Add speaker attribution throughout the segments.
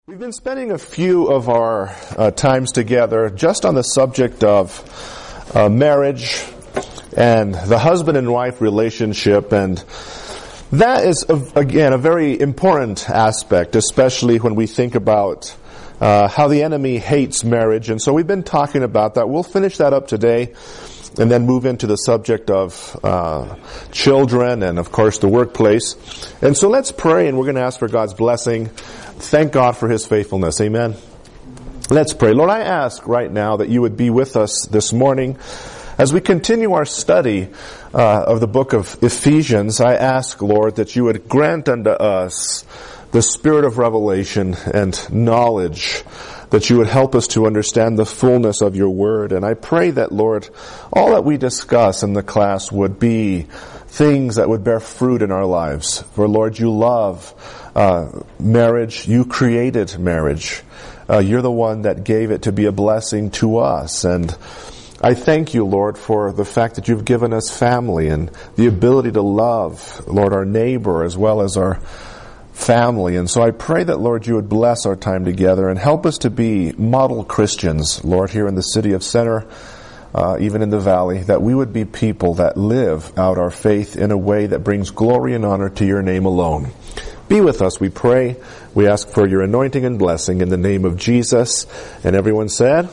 Speaker 1: We've been spending a few of our times together just on the subject of marriage and the husband and wife relationship, and that is, again, a very important aspect, especially when we think about how the enemy hates marriage. And so we've been talking about that. We'll finish that up today and then move into the subject of children and, of course, the workplace. And so let's pray, and we're going to ask for God's blessing. Thank God for His faithfulness. Amen. Let's pray. Lord, I ask right now that you would be with us this morning as we continue our study of the book of Ephesians. I ask, Lord, that you would grant unto us the spirit of revelation and knowledge, that you would help us to understand the fullness of your word. And I pray that, Lord, all that we discuss in the class would be things that would bear fruit in our lives. For, Lord, you love marriage. You created marriage. You're the one that gave it to be a blessing to us. And I thank you, Lord, for the fact that you've given us family and the ability to love, Lord, our neighbor as well as our family. And so I pray that, Lord, you would bless our time together and help us to be model Christians, Lord, here in the city of Center, even in the valley, that we would be people that live out our faith in a way that brings glory and honor to your name alone. Be with us, we pray. We ask for your anointing and blessing in the name of Jesus. And everyone said,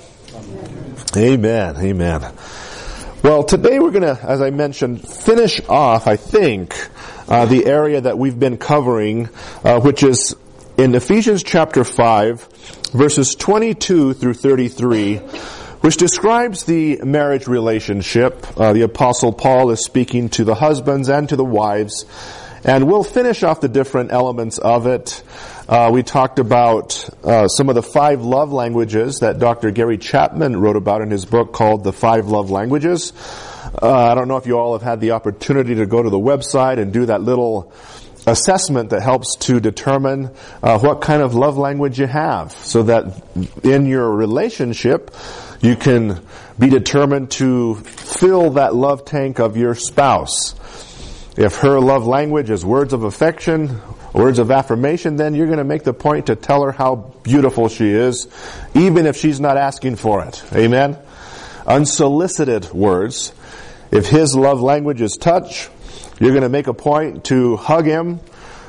Speaker 1: Amen. Amen. Well, today we're going to, as I mentioned, finish off, I think, the area that we've been covering, which is in Ephesians chapter 5, verses 22 through 33, which describes the marriage relationship. The Apostle Paul is speaking to the husbands and to the wives, and we'll finish off the different elements of it. We talked about some of the 5 love languages that Dr. Gary Chapman wrote about in his book called The 5 Love Languages. I don't know if you all have had the opportunity to go to the website and do that little assessment that helps to determine what kind of love language you have, so that in your relationship you can be determined to fill that love tank of your spouse. If her love language is words of affection, words of affirmation, then you're going to make the point to tell her how beautiful she is, even if she's not asking for it. Amen? Unsolicited words. If his love language is touch, you're going to make a point to hug him,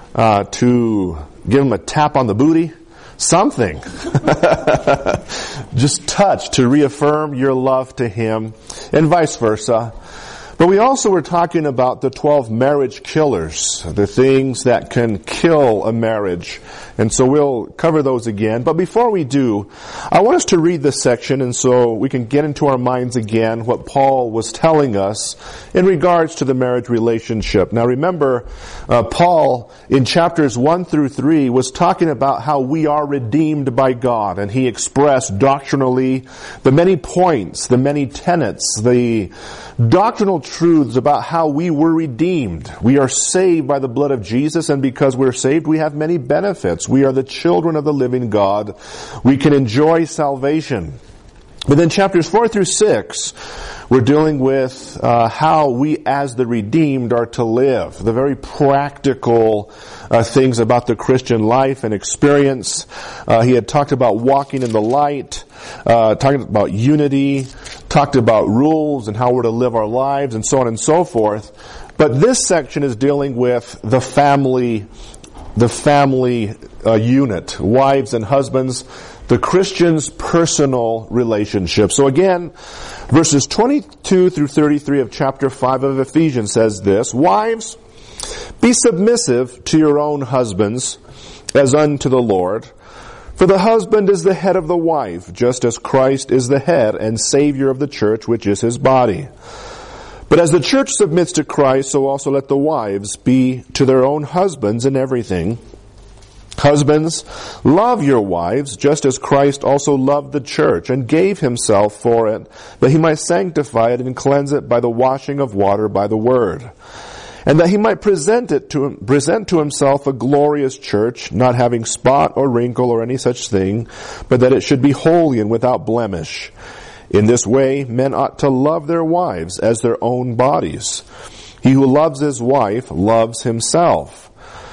Speaker 1: to give him a tap on the booty, something. Just touch to reaffirm your love to him, and vice versa. But we also were talking about the 12 marriage killers, the things that can kill a marriage. And so we'll cover those again. But before we do, I want us to read this section, and so we can get into our minds again what Paul was telling us in regards to the marriage relationship. Now remember, Paul in chapters 1 through 3 was talking about how we are redeemed by God. And he expressed doctrinally the many points, the many tenets, the doctrinal truths about how we were redeemed. We are saved by the blood of Jesus, and because we're saved, we have many benefits. We are the children of the living God. We can enjoy salvation. But then chapters 4 through 6, we're dealing with how we as the redeemed are to live. The very practical things about the Christian life and experience. He had talked about walking in the light, talking about unity, talked about rules and how we're to live our lives, and so on and so forth. But this section is dealing with the family unit, wives and husbands, the Christian's personal relationship. So again, verses 22 through 33 of chapter 5 of Ephesians says this: Wives, be submissive to your own husbands as unto the Lord. For the husband is the head of the wife, just as Christ is the head and Savior of the church, which is his body. But as the church submits to Christ, so also let the wives be to their own husbands in everything. Husbands, love your wives, just as Christ also loved the church and gave himself for it, that he might sanctify it and cleanse it by the washing of water by the word, and that he might present to himself a glorious church, not having spot or wrinkle or any such thing, but that it should be holy and without blemish. In this way, men ought to love their wives as their own bodies. He who loves his wife loves himself.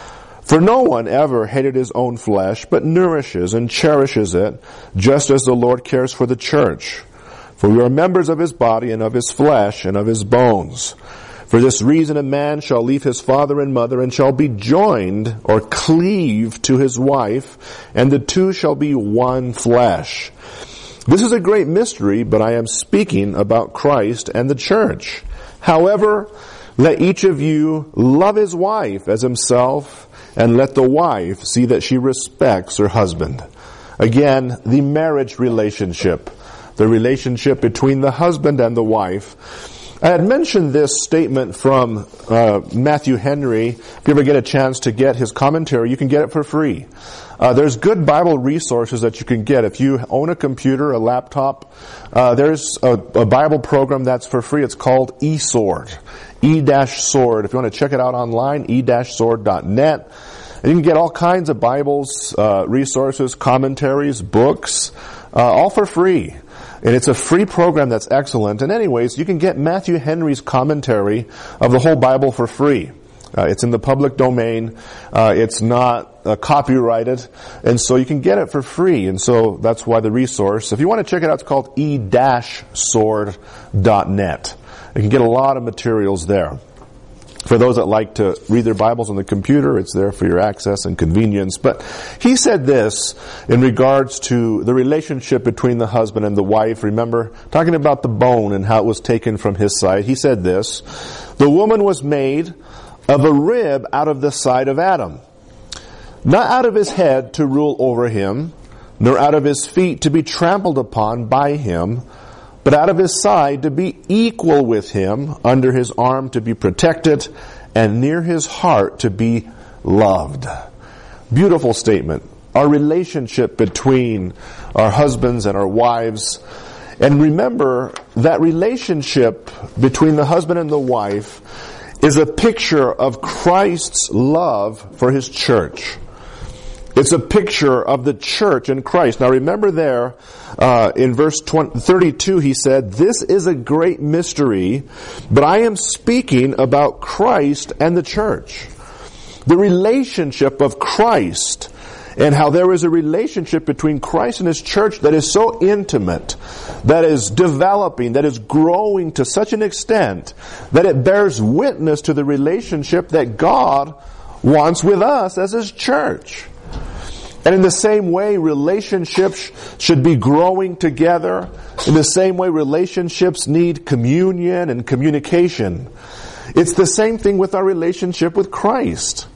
Speaker 1: For no one ever hated his own flesh, but nourishes and cherishes it, just as the Lord cares for the church. For we are members of his body and of his flesh and of his bones. For this reason a man shall leave his father and mother and shall be joined or cleave to his wife, and the two shall be one flesh. This is a great mystery, but I am speaking about Christ and the church. However, let each of you love his wife as himself, and let the wife see that she respects her husband. Again, the marriage relationship, the relationship between the husband and the wife. I had mentioned this statement from Matthew Henry. If you ever get a chance to get his commentary, you can get it for free. There's good Bible resources that you can get. If you own a computer, a laptop, there's a Bible program that's for free. It's called eSword. E-Sword. If you want to check it out online, e-sword.net. And you can get all kinds of Bibles, resources, commentaries, books, all for free. And it's a free program that's excellent. And anyways, you can get Matthew Henry's commentary of the whole Bible for free. It's in the public domain. It's not copyrighted. And so you can get it for free. And so that's why the resource. If you want to check it out, it's called e-sword.net. You can get a lot of materials there. For those that like to read their Bibles on the computer, it's there for your access and convenience. But he said this in regards to the relationship between the husband and the wife. Remember, talking about the bone and how it was taken from his side. He said this, the woman was made of a rib out of the side of Adam, not out of his head to rule over him, nor out of his feet to be trampled upon by him, but out of his side to be equal with him, under his arm to be protected, and near his heart to be loved. Beautiful statement. Our relationship between our husbands and our wives. And remember, that relationship between the husband and the wife is a picture of Christ's love for his church. It's a picture of the church in Christ. Now remember there, in verse 32 he said, this is a great mystery, but I am speaking about Christ and the church. The relationship of Christ, and how there is a relationship between Christ and his church that is so intimate, that is developing, that is growing to such an extent that it bears witness to the relationship that God wants with us as his church. And in the same way, relationships should be growing together. In the same way, relationships need communion and communication. It's the same thing with our relationship with Christ.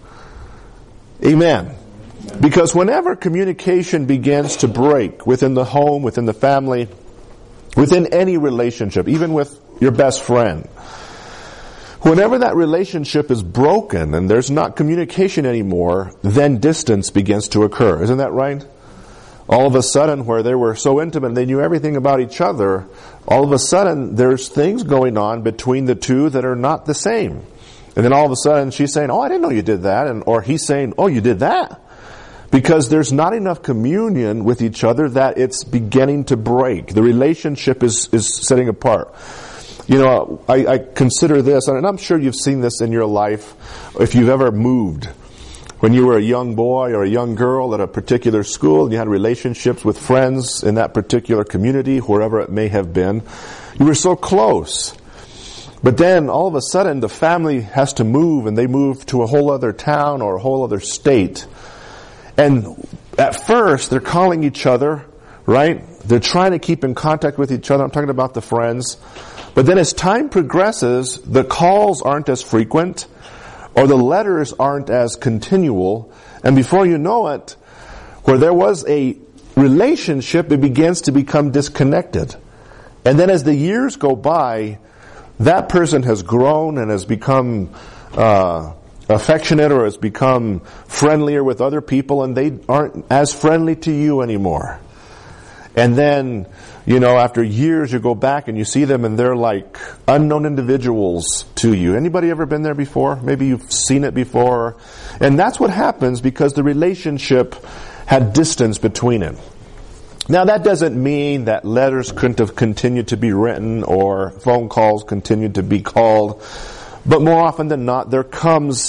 Speaker 1: Amen. Because whenever communication begins to break within the home, within the family, within any relationship, even with your best friend, whenever that relationship is broken and there's not communication anymore, then distance begins to occur. Isn't that right? All of a sudden, where they were so intimate, they knew everything about each other, all of a sudden there's things going on between the two that are not the same. And then all of a sudden she's saying, oh, I didn't know you did that. Or he's saying, oh, you did that. Because there's not enough communion with each other that it's beginning to break. The relationship is setting apart. You know, I consider this, and I'm sure you've seen this in your life, if you've ever moved. When you were a young boy or a young girl at a particular school, and you had relationships with friends in that particular community, wherever it may have been, you were so close. But then, all of a sudden, the family has to move, and they move to a whole other town or a whole other state. And at first, they're calling each other, right? They're trying to keep in contact with each other. I'm talking about the friends. But then as time progresses, the calls aren't as frequent, or the letters aren't as continual, and before you know it, where there was a relationship, it begins to become disconnected. And then as the years go by, that person has grown and has become affectionate or has become friendlier with other people, and they aren't as friendly to you anymore. And then, you know, after years you go back and you see them and they're like unknown individuals to you. Anybody ever been there before? Maybe you've seen it before. And that's what happens because the relationship had distance between it. Now that doesn't mean that letters couldn't have continued to be written or phone calls continued to be called. But more often than not, there comes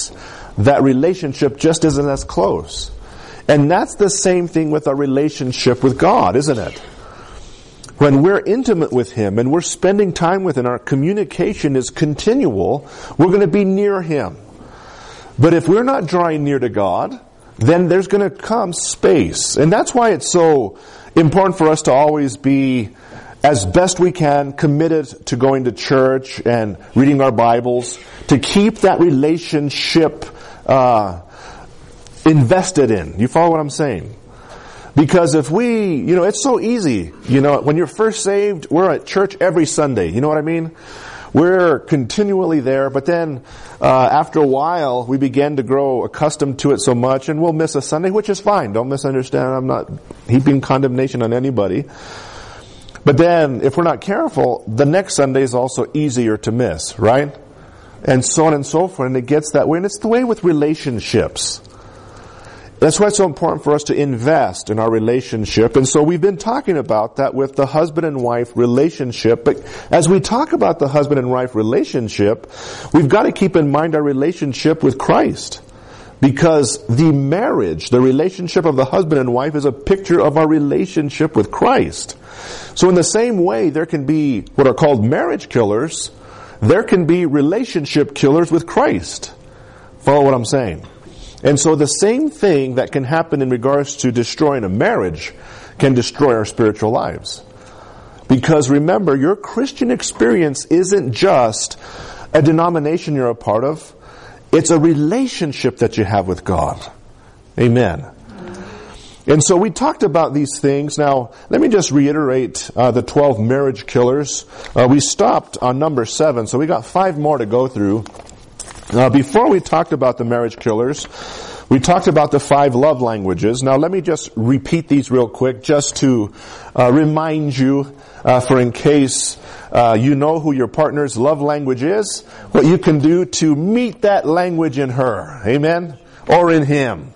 Speaker 1: that relationship just isn't as close. And that's the same thing with our relationship with God, isn't it? When we're intimate with Him and we're spending time with Him, our communication is continual, we're going to be near Him. But if we're not drawing near to God, then there's going to come space. And that's why it's so important for us to always be, as best we can, committed to going to church and reading our Bibles, to keep that relationship invested in. You follow what I'm saying? Because if we, it's so easy. When you're first saved, we're at church every Sunday. You know what I mean? We're continually there, but then after a while, we begin to grow accustomed to it so much, and we'll miss a Sunday, which is fine. Don't misunderstand. I'm not heaping condemnation on anybody. But then, if we're not careful, the next Sunday is also easier to miss, right? And so on and so forth, and it gets that way. And it's the way with relationships. That's why it's so important for us to invest in our relationship. And so we've been talking about that with the husband and wife relationship. But as we talk about the husband and wife relationship, we've got to keep in mind our relationship with Christ. Because the marriage, the relationship of the husband and wife, is a picture of our relationship with Christ. So in the same way, there can be what are called marriage killers. There can be relationship killers with Christ. Follow what I'm saying? And so the same thing that can happen in regards to destroying a marriage can destroy our spiritual lives. Because remember, your Christian experience isn't just a denomination you're a part of. It's a relationship that you have with God. Amen. And so we talked about these things. Now, let me just reiterate the 12 marriage killers. We stopped on number 7, so we got 5 more to go through. Before we talked about the marriage killers, we talked about the 5 love languages. Now let me just repeat these real quick just to remind you, for in case you know who your partner's love language is, what you can do to meet that language in her. Amen? Or in him.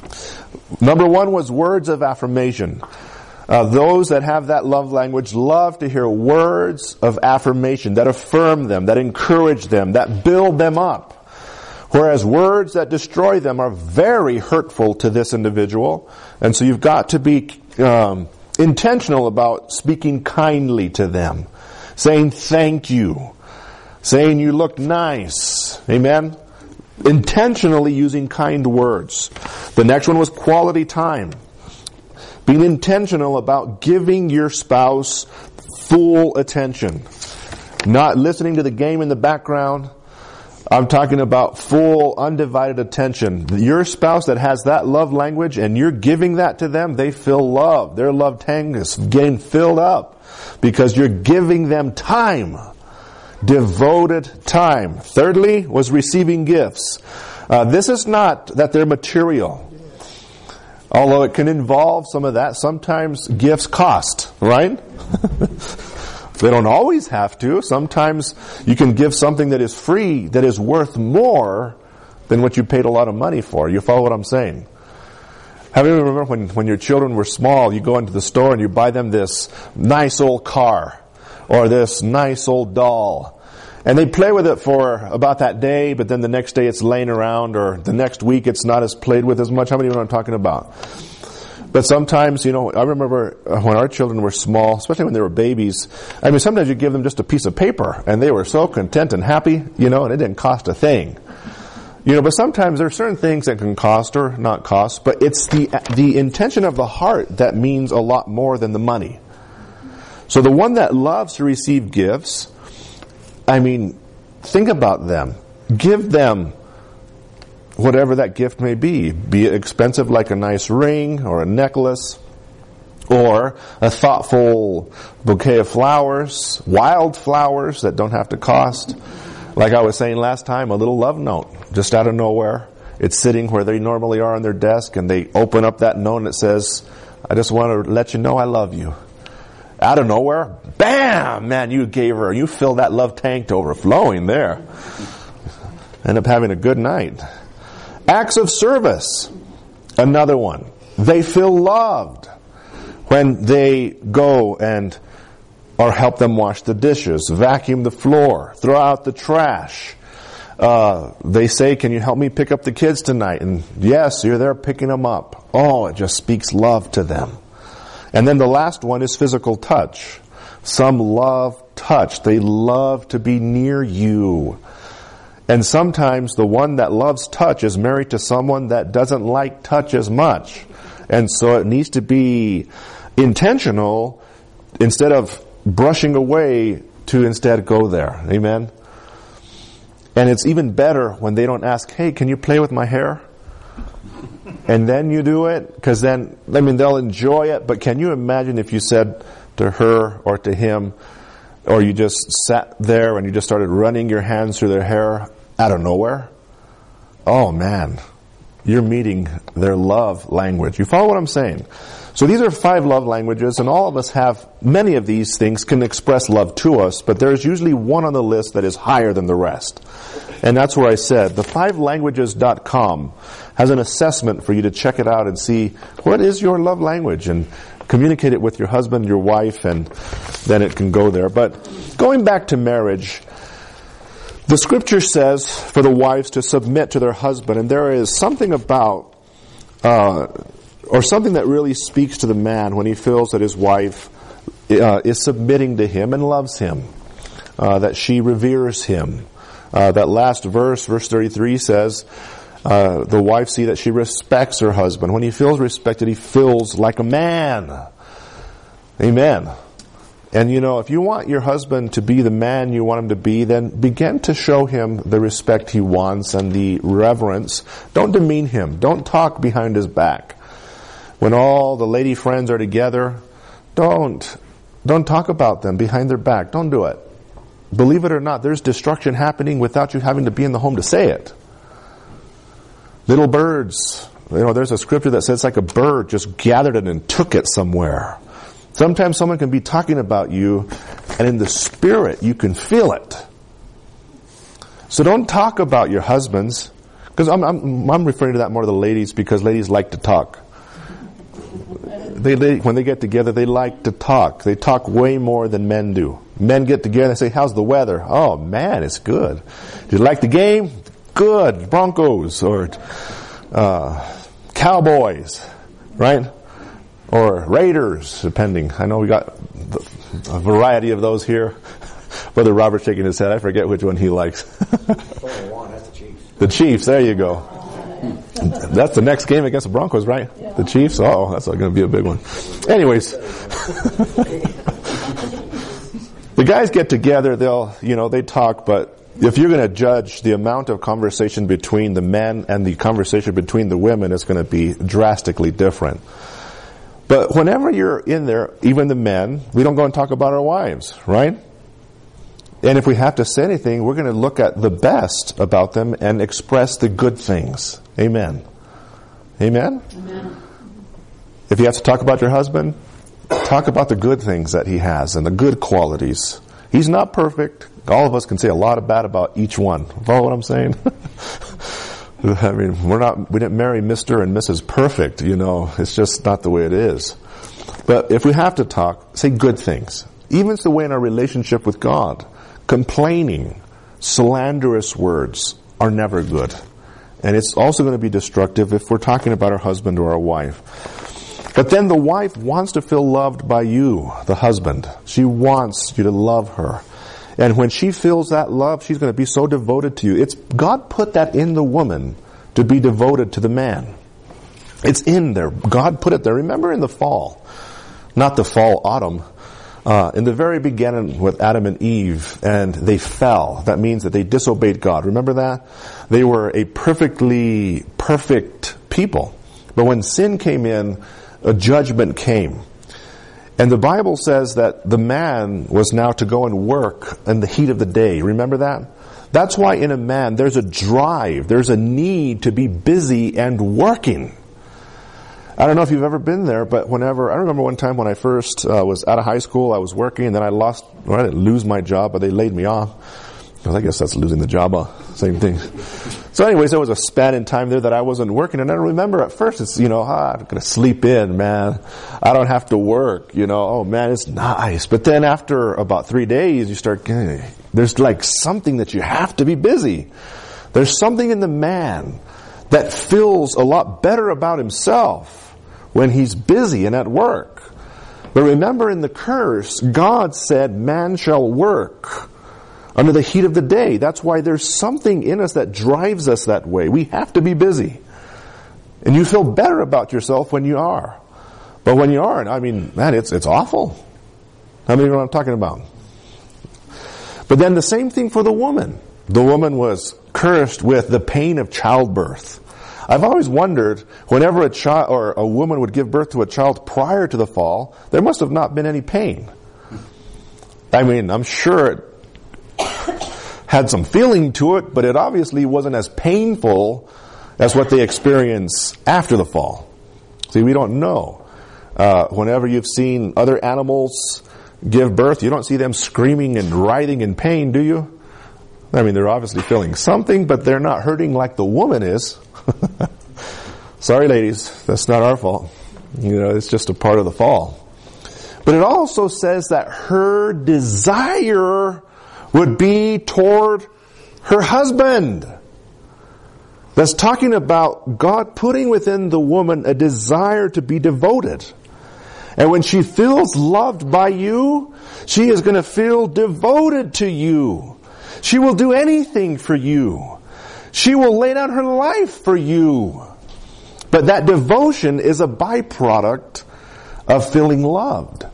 Speaker 1: Number 1 was words of affirmation. Those that have that love language love to hear words of affirmation that affirm them, that encourage them, that build them up. Whereas words that destroy them are very hurtful to this individual. And so you've got to be intentional about speaking kindly to them. Saying thank you. Saying you look nice. Amen? Intentionally using kind words. The next one was quality time. Being intentional about giving your spouse full attention. Not listening to the game in the background. I'm talking about full, undivided attention. Your spouse that has that love language and you're giving that to them, they feel loved. Their love tank is getting filled up because you're giving them time. Devoted time. Thirdly was receiving gifts. This is not that they're material. Although it can involve some of that. Sometimes gifts cost, right? They don't always have to. Sometimes you can give something that is free, that is worth more than what you paid a lot of money for. You follow what I'm saying? Have you ever remember when your children were small, you go into the store and you buy them this nice old car or this nice old doll. And they play with it for about that day, but then the next day it's laying around, or the next week it's not as played with as much. How many of you know what I'm talking about? But sometimes, I remember when our children were small, especially when they were babies, sometimes you give them just a piece of paper, and they were so content and happy, and it didn't cost a thing. But sometimes there are certain things that can cost or not cost, but it's the intention of the heart that means a lot more than the money. So the one that loves to receive gifts, think about them. Give them whatever that gift may be it expensive like a nice ring or a necklace or a thoughtful bouquet of flowers, wild flowers that don't have to cost. Like I was saying last time, a little love note just out of nowhere. It's sitting where they normally are on their desk, and they open up that note and it says, I just want to let you know I love you. Out of nowhere, bam, man, you filled that love tank to overflowing there. End up having a good night. Acts of service. Another one. They feel loved when they go and or help them wash the dishes, vacuum the floor, throw out the trash, They say, can you help me pick up the kids tonight? And yes, you're there picking them up. Oh, it just speaks love to them. And then the last one is physical touch. Some love touch. They love to be near you. And sometimes the one that loves touch is married to someone that doesn't like touch as much. And so it needs to be intentional instead of brushing away to instead go there. Amen? And it's even better when they don't ask, hey, can you play with my hair? And then you do it, because then, they'll enjoy it, but can you imagine if you said to her or to him, or you just sat there and you just started running your hands through their hair out of nowhere? Oh man, you're meeting their love language. You follow what I'm saying? So these are 5 love languages, and all of us have, many of these things can express love to us, but there's usually one on the list that is higher than the rest. And that's where I said, the 5languages.com has an assessment for you to check it out and see what is your love language, and communicate it with your husband, your wife, and then it can go there. But going back to marriage, the scripture says for the wives to submit to their husband, and there is something about, or something that really speaks to the man when he feels that his wife is submitting to him and loves him, that she reveres him. That last verse, verse 33 says, the wife see that she respects her husband. When he feels respected, he feels like a man. Amen. And if you want your husband to be the man you want him to be, then begin to show him the respect he wants and the reverence. Don't demean him. Don't talk behind his back. When all the lady friends are together, don't talk about them behind their back. Don't do it. Believe it or not, there's destruction happening without you having to be in the home to say it. Little birds. There's a scripture that says like a bird just gathered it and took it somewhere. Sometimes someone can be talking about you, and in the spirit you can feel it. So don't talk about your husbands, because I'm referring to that more to the ladies, because ladies like to talk. They when they get together, they like to talk. They talk way more than men do. Men get together and say, how's the weather? Oh man, it's good. Do you like the game? Good. Broncos or Cowboys, right? Or Raiders, depending. I know we got a variety of those here. Brother Robert's shaking his head. I forget which one he likes.
Speaker 2: That's the Chiefs.
Speaker 1: The Chiefs, there you go. That's the next game against the Broncos, right? Yeah. The Chiefs? Oh, that's going to be a big one. Anyways. The guys get together, they talk, but if you're going to judge the amount of conversation between the men and the conversation between the women, it's going to be drastically different. But whenever you're in there, even the men, we don't go and talk about our wives, right? And if we have to say anything, we're going to look at the best about them and express the good things. Amen. Amen? Amen. If you have to talk about your husband, talk about the good things that he has and the good qualities. He's not perfect. All of us can say a lot of bad about each one. Follow what I'm saying? I mean, we didn't marry Mr. and Mrs. Perfect, It's just not the way it is. But if we have to talk, say good things. Even it's the way in our relationship with God. Complaining, slanderous words are never good. And it's also going to be destructive if we're talking about our husband or our wife. But then the wife wants to feel loved by you, the husband. She wants you to love her. And when she feels that love, she's going to be so devoted to you. God put that in the woman to be devoted to the man. It's in there. God put it there. Remember in the fall, not the fall, autumn, in the very beginning with Adam and Eve, and they fell. That means that they disobeyed God. Remember that? They were a perfectly perfect people. But when sin came in, a judgment came. And the Bible says that the man was now to go and work in the heat of the day. Remember that? That's why in a man there's a drive, there's a need to be busy and working. I don't know if you've ever been there, but I remember one time when I first was out of high school, I was working, and then I didn't lose my job, but they laid me off. Because I guess that's losing the job, same thing. So anyways, there was a span in time there that I wasn't working, and I remember at first it's, I'm going to sleep in, man. I don't have to work, oh man, it's nice. But then after about 3 days, you start, there's like something that you have to be busy. There's something in the man that feels a lot better about himself when he's busy and at work. But remember, in the curse, God said, man shall work under the heat of the day. That's why there's something in us that drives us that way. We have to be busy. And you feel better about yourself when you are. But when you aren't, I mean, man, it's awful. How many know what I'm talking about? But then the same thing for the woman. The woman was cursed with the pain of childbirth. I've always wondered, whenever a child or a woman would give birth to a child prior to the fall, there must have not been any pain. I mean, I'm sure it had some feeling to it, but it obviously wasn't as painful as what they experience after the fall. See, we don't know. Whenever you've seen other animals give birth, you don't see them screaming and writhing in pain, do you? I mean, they're obviously feeling something, but they're not hurting like the woman is. Sorry, ladies, that's not our fault. You know, it's just a part of the fall. But it also says that her desire would be toward her husband. That's talking about God putting within the woman a desire to be devoted. And when she feels loved by you, she is going to feel devoted to you. She will do anything for you. She will lay down her life for you. But that devotion is a byproduct of feeling loved.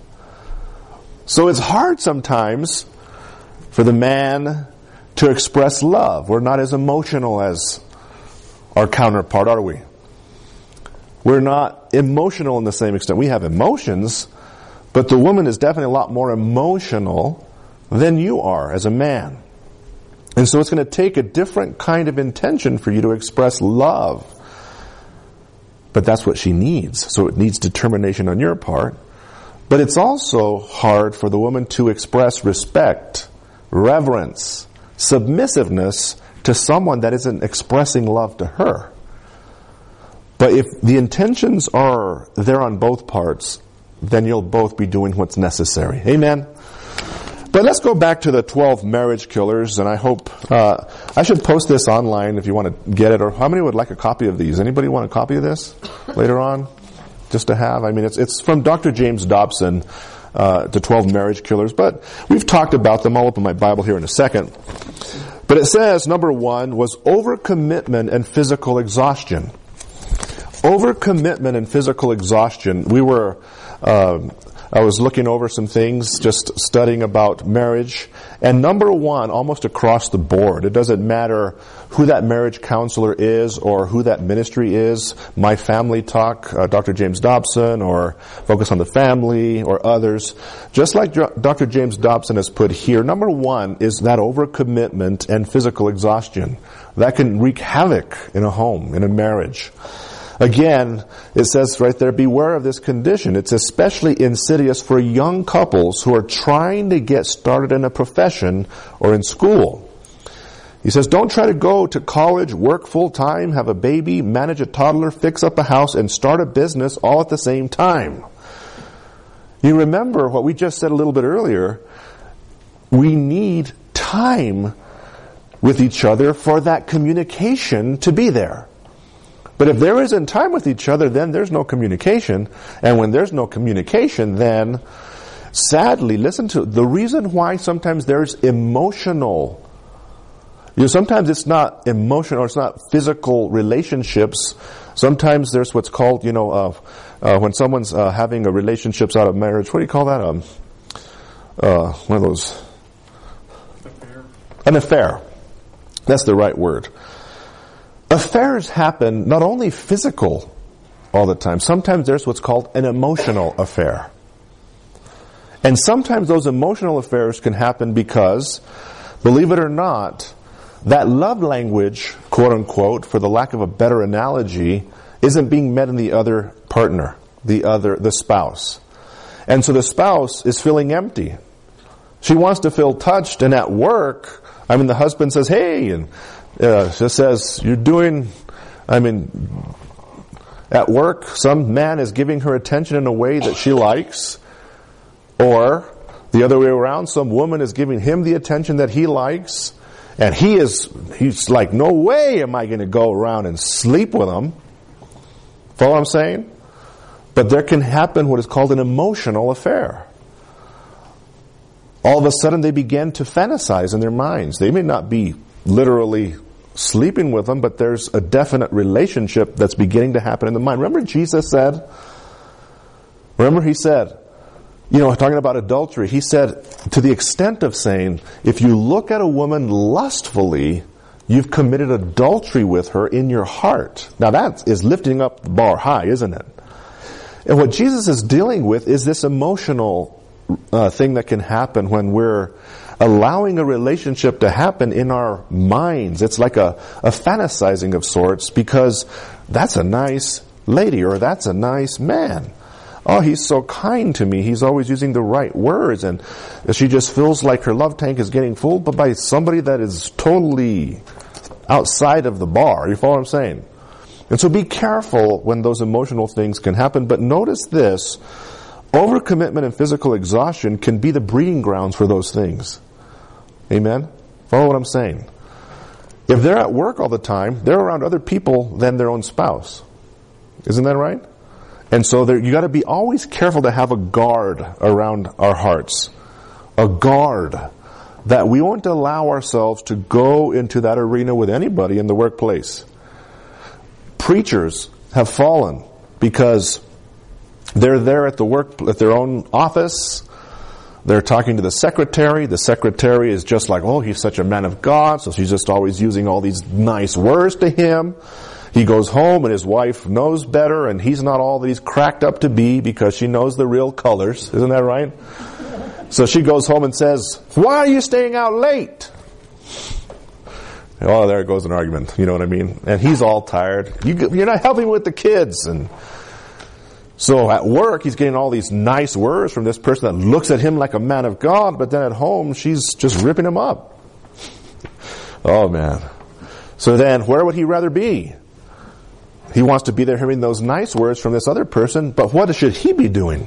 Speaker 1: So it's hard sometimes for the man to express love. We're not as emotional as our counterpart, are we? We're not emotional in the same extent. We have emotions, but the woman is definitely a lot more emotional than you are as a man. And so it's going to take a different kind of intention for you to express love. But that's what she needs. So it needs determination on your part. But it's also hard for the woman to express respect, reverence, submissiveness to someone that isn't expressing love to her. But if the intentions are there on both parts, then you'll both be doing what's necessary. Amen? But let's go back to the 12 marriage killers, and I hope, I should post this online if you want to get it, or how many would like a copy of these? Anybody want a copy of this later on? Just to have? I mean, it's from Dr. James Dobson, the 12 marriage killers, but we've talked about them. I'll open my Bible here in a second. But it says, number 1 was overcommitment and physical exhaustion. Overcommitment and physical exhaustion. I was looking over some things, just studying about marriage. And number 1, almost across the board, it doesn't matter who that marriage counselor is or who that ministry is, My Family Talk, Dr. James Dobson, or Focus on the Family, or others. Just like Dr. James Dobson has put here, number 1 is that overcommitment and physical exhaustion. That can wreak havoc in a home, in a marriage. Again, it says right there, beware of this condition. It's especially insidious for young couples who are trying to get started in a profession or in school. He says, don't try to go to college, work full-time, have a baby, manage a toddler, fix up a house, and start a business all at the same time. You remember what we just said a little bit earlier. We need time with each other for that communication to be there. But if there isn't time with each other, then there's no communication. And when there's no communication, then sadly, listen to the reason why sometimes there's emotional. Sometimes it's not emotional or it's not physical relationships. Sometimes there's what's called, when someone's having a relationships out of marriage. What do you call that? One of those. Affair. An affair. That's the right word. Affairs happen not only physical all the time. Sometimes there's what's called an emotional affair. And sometimes those emotional affairs can happen because, believe it or not, that love language, quote unquote, for the lack of a better analogy, isn't being met in the other partner, the spouse. And so the spouse is feeling empty. She wants to feel touched, and at work, the husband says, hey, and just says, at work, some man is giving her attention in a way that she likes, or the other way around, some woman is giving him the attention that he likes, And he's like, no way am I going to go around and sleep with him. Follow what I'm saying? But there can happen what is called an emotional affair. All of a sudden they begin to fantasize in their minds. They may not be literally sleeping with them, but there's a definite relationship that's beginning to happen in the mind. Remember he said, talking about adultery, he said, to the extent of saying, if you look at a woman lustfully, you've committed adultery with her in your heart. Now that is lifting up the bar high, isn't it? And what Jesus is dealing with is this emotional thing that can happen when we're allowing a relationship to happen in our minds. It's like a fantasizing of sorts, because that's a nice lady, or that's a nice man. Oh, he's so kind to me. He's always using the right words. And she just feels like her love tank is getting full, but by somebody that is totally outside of the bar. You follow what I'm saying? And so be careful when those emotional things can happen. But notice this. Overcommitment and physical exhaustion can be the breeding grounds for those things. Amen? Follow what I'm saying? If they're at work all the time, they're around other people than their own spouse. Isn't that right? And so you got to be always careful to have a guard around our hearts. A guard. That we won't allow ourselves to go into that arena with anybody in the workplace. Preachers have fallen because they're there at their own office. They're talking to the secretary. The secretary is just like, oh, he's such a man of God, so she's just always using all these nice words to him. He goes home and his wife knows better, and he's not all that he's cracked up to be because she knows the real colors. Isn't that right? So she goes home and says, why are you staying out late? Oh, there goes an argument. You know what I mean? And he's all tired. You're not helping with the kids. And so at work, he's getting all these nice words from this person that looks at him like a man of God, but then at home, she's just ripping him up. Oh, man. So then, where would he rather be? He wants to be there hearing those nice words from this other person, but what should he be doing?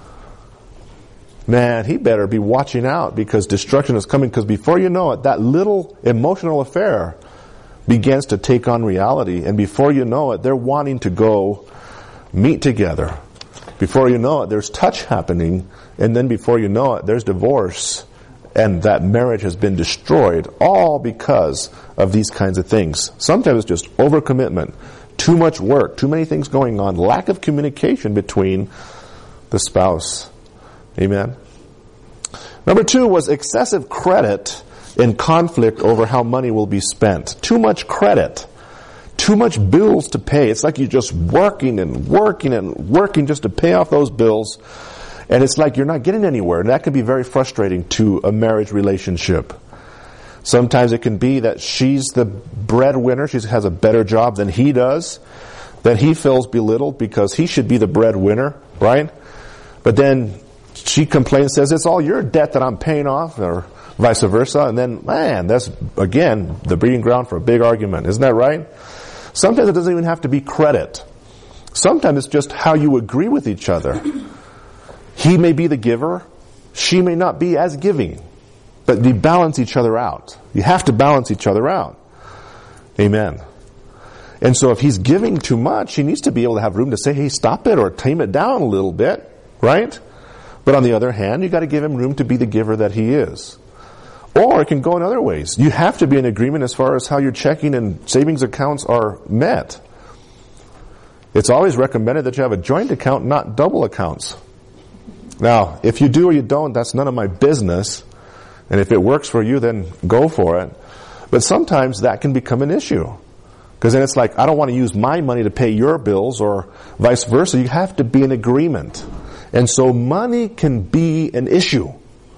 Speaker 1: Man, he better be watching out, because destruction is coming, because before you know it, that little emotional affair begins to take on reality, and before you know it, they're wanting to go meet together. Before you know it, there's touch happening, and then before you know it, there's divorce, and that marriage has been destroyed, all because of these kinds of things. Sometimes it's just overcommitment. Too much work, too many things going on, lack of communication between the spouse. Amen. Number 2 was excessive credit in conflict over how money will be spent. Too much credit. Too much bills to pay. It's like you're just working and working and working just to pay off those bills. And it's like you're not getting anywhere. And that can be very frustrating to a marriage relationship. Sometimes it can be that she's the breadwinner. She has a better job than he does. Then he feels belittled because he should be the breadwinner, right? But then she complains, says, it's all your debt that I'm paying off, or vice versa. And then, man, that's, again, the breeding ground for a big argument. Isn't that right? Sometimes it doesn't even have to be credit. Sometimes it's just how you agree with each other. He may be the giver. She may not be as giving. But you balance each other out. You have to balance each other out. Amen. And so if he's giving too much, he needs to be able to have room to say, hey, stop it, or tame it down a little bit. Right? But on the other hand, you've got to give him room to be the giver that he is. Or it can go in other ways. You have to be in agreement as far as how your checking and savings accounts are met. It's always recommended that you have a joint account, not double accounts. Now, if you do or you don't, that's none of my business. And if it works for you, then go for it. But sometimes that can become an issue. Because then it's like, I don't want to use my money to pay your bills, or vice versa. You have to be in agreement. And so money can be an issue.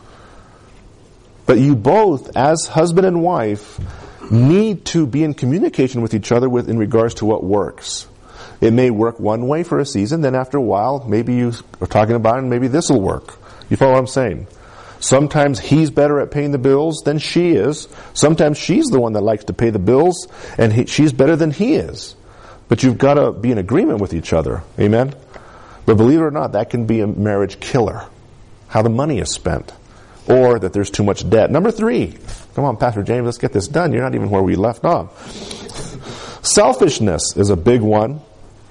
Speaker 1: But you both, as husband and wife, need to be in communication with each other in regards to what works. It may work one way for a season, then after a while, maybe you are talking about it, and maybe this will work. You follow what I'm saying? Sometimes he's better at paying the bills than she is. Sometimes she's the one that likes to pay the bills, and she's better than he is. But you've got to be in agreement with each other. Amen? But believe it or not, that can be a marriage killer. How the money is spent. or that there's too much debt. Number 3, come on, Pastor James, let's get this done. You're not even where we left off. Selfishness is a big one.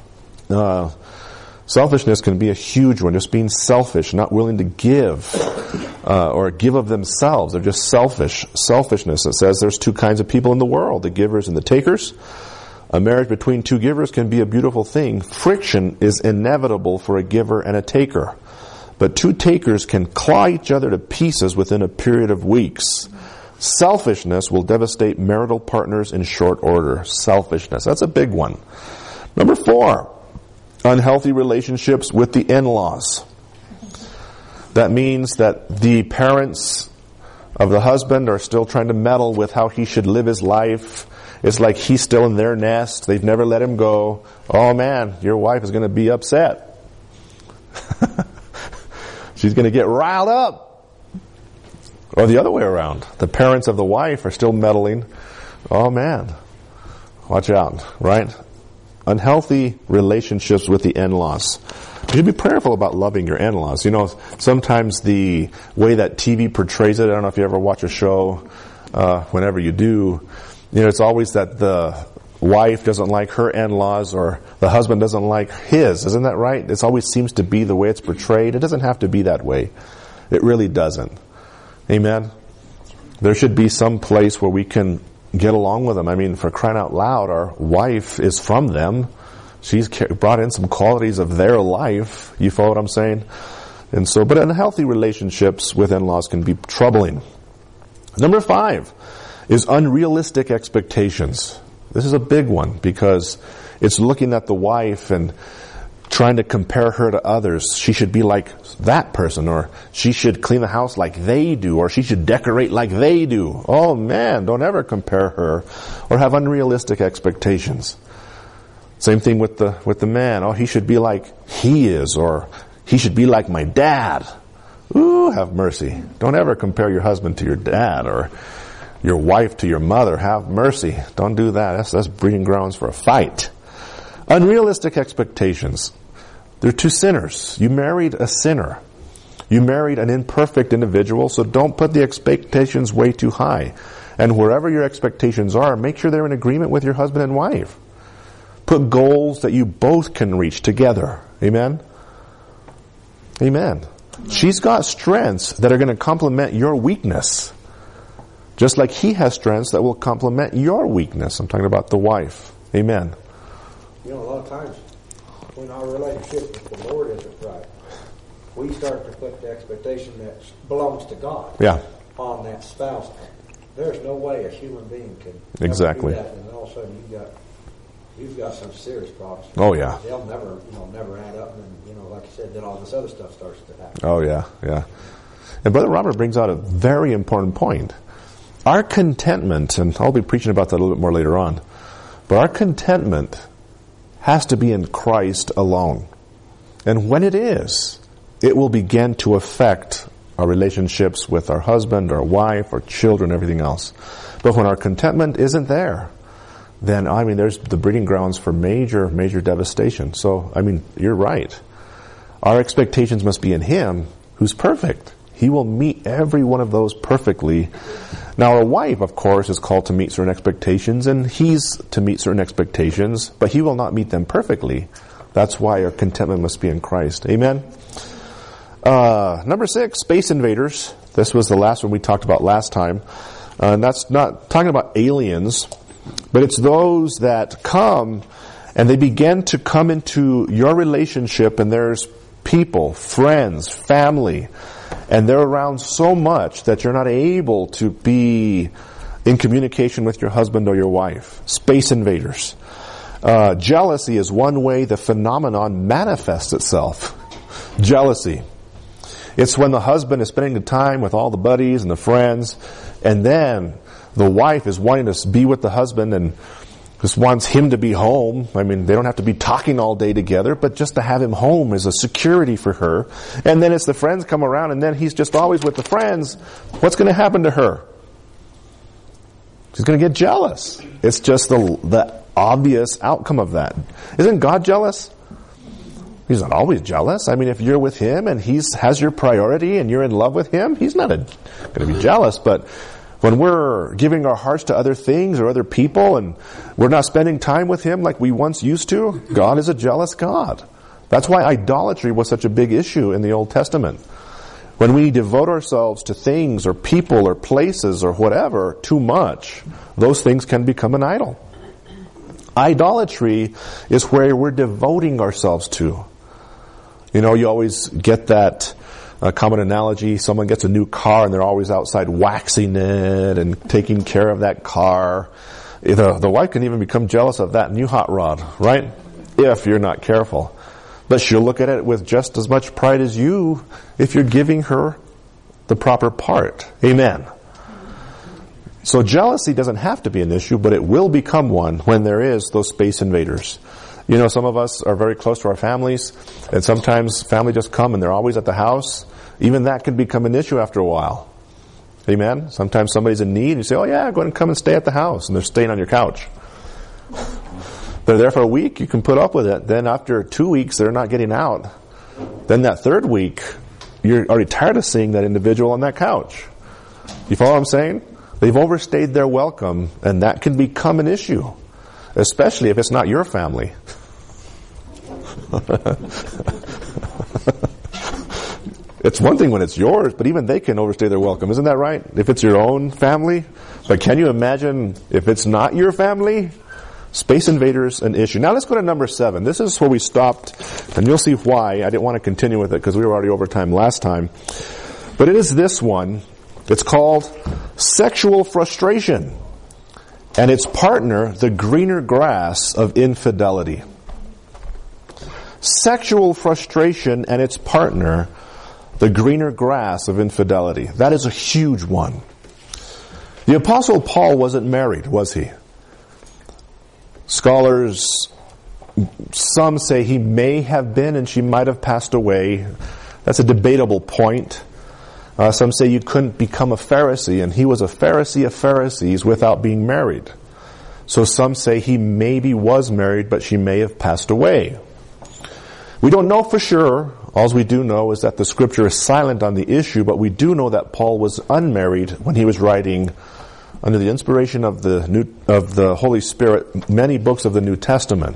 Speaker 1: Selfishness can be a huge one. Just being selfish, not willing to give or give of themselves. They're just selfish. Selfishness. It says there's 2 kinds of people in the world, the givers and the takers. A marriage between 2 givers can be a beautiful thing. Friction is inevitable for a giver and a taker. But 2 takers can claw each other to pieces within a period of weeks. Selfishness will devastate marital partners in short order. Selfishness. That's a big one. Number 4. Unhealthy relationships with the in-laws. That means that the parents of the husband are still trying to meddle with how he should live his life. It's like he's still in their nest. They've never let him go. Oh man, your wife is going to be upset. She's going to get riled up. Or the other way around. The parents of the wife are still meddling. Oh man, watch out, right? Unhealthy relationships with the in-laws. You should be prayerful about loving your in-laws. You know, sometimes the way that TV portrays it, I don't know if you ever watch a show, whenever you do, you know, it's always that the wife doesn't like her in-laws or the husband doesn't like his. Isn't that right? It always seems to be the way it's portrayed. It doesn't have to be that way. It really doesn't. Amen? There should be some place where we can get along with them. I mean, for crying out loud, our wife is from them. She's brought in some qualities of their life. You follow what I'm saying? And so, but unhealthy relationships with in-laws can be troubling. Number 5 is unrealistic expectations. This is a big one because it's looking at the wife and trying to compare her to others. She should be like that person, or she should clean the house like they do, or she should decorate like they do. Oh man, don't ever compare her or have unrealistic expectations. Same thing with the man. Oh, he should be like he is, or he should be like my dad. Ooh, have mercy. Don't ever compare your husband to your dad or your wife to your mother. Have mercy. Don't do that. That's breeding grounds for a fight. Unrealistic expectations. They're 2 sinners. You married a sinner. You married an imperfect individual, so don't put the expectations way too high. And wherever your expectations are, make sure they're in agreement with your husband and wife. Put goals that you both can reach together. Amen? Amen. She's got strengths that are going to complement your weakness. Just like he has strengths that will complement your weakness. I'm talking about the wife. Amen.
Speaker 2: You know, a lot of times when our relationship with the Lord isn't right, we start to put the expectation that belongs to God on that spouse. There's no way a human being can
Speaker 1: exactly
Speaker 2: do that, and all of a sudden you've got some serious problems.
Speaker 1: Oh yeah.
Speaker 2: They'll never add up, and like you said, then all this other stuff starts to happen.
Speaker 1: Oh yeah, yeah. And Brother Robert brings out a very important point. Our contentment, and I'll be preaching about that a little bit more later on, but our contentment has to be in Christ alone. And when it is, it will begin to affect our relationships with our husband, our wife, our children, everything else. But when our contentment isn't there, then, there's the breeding grounds for major, major devastation. So, you're right. Our expectations must be in Him, who's perfect. He will meet every one of those perfectly. Now, a wife, of course, is called to meet certain expectations, and he's to meet certain expectations, but he will not meet them perfectly. That's why our contentment must be in Christ. Amen? Number 6, space invaders. This was the last one we talked about last time. And that's not talking about aliens, but it's those that come and they begin to come into your relationship, and there's people, friends, family, and they're around so much that you're not able to be in communication with your husband or your wife. Space invaders. Jealousy is one way the phenomenon manifests itself. Jealousy. It's when the husband is spending the time with all the buddies and the friends, and then the wife is wanting to be with the husband and just wants him to be home. They don't have to be talking all day together, but just to have him home is a security for her. And then it's the friends come around, and then he's just always with the friends. What's going to happen to her? She's going to get jealous. It's just the obvious outcome of that. Isn't God jealous? He's not always jealous. I mean, if you're with him and he has your priority and you're in love with him, he's not going to be jealous. But when we're giving our hearts to other things or other people and we're not spending time with him like we once used to, God is a jealous God. That's why idolatry was such a big issue in the Old Testament. When we devote ourselves to things or people or places or whatever too much, those things can become an idol. Idolatry is where we're devoting ourselves to. You know, you always get that common analogy. Someone gets a new car and they're always outside waxing it and taking care of that car. The wife can even become jealous of that new hot rod, right? If you're not careful. But she'll look at it with just as much pride as you if you're giving her the proper part. Amen. So jealousy doesn't have to be an issue, but it will become one when there is those space invaders. You know, some of us are very close to our families, and sometimes family just come and they're always at the house. Even that can become an issue after a while. Amen? Sometimes somebody's in need and you say, oh yeah, go ahead and come and stay at the house, and they're staying on your couch. They're there for a week, you can put up with it. Then after 2 weeks, they're not getting out. Then that third week, you're already tired of seeing that individual on that couch. You follow what I'm saying? They've overstayed their welcome, and that can become an issue, especially if it's not your family. It's one thing when it's yours, but even they can overstay their welcome. Isn't that right? If it's your own family. But can you imagine if it's not your family? Space invaders, an issue. Now let's go to number 7. This is where we stopped, and you'll see why. I didn't want to continue with it because we were already over time last time. But it is this one. It's called sexual frustration, and its partner, the greener grass of infidelity. Sexual frustration and its partner, the greener grass of infidelity. That is a huge one. The Apostle Paul wasn't married, was he? Scholars, some say he may have been and she might have passed away. That's a debatable point. Some say you couldn't become a Pharisee, and he was a Pharisee of Pharisees without being married. So some say he maybe was married, but she may have passed away. We don't know for sure. All we do know is that the Scripture is silent on the issue, but we do know that Paul was unmarried when he was writing, under the inspiration of the Holy Spirit, many books of the New Testament.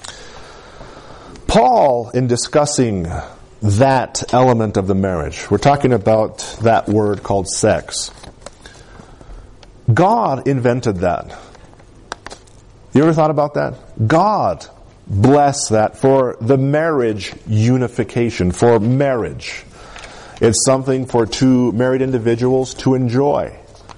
Speaker 1: Paul, in discussing that element of the marriage, we're talking about that word called sex. God invented that. You ever thought about that? God bless that for the marriage unification, for marriage. It's something for two married individuals to enjoy.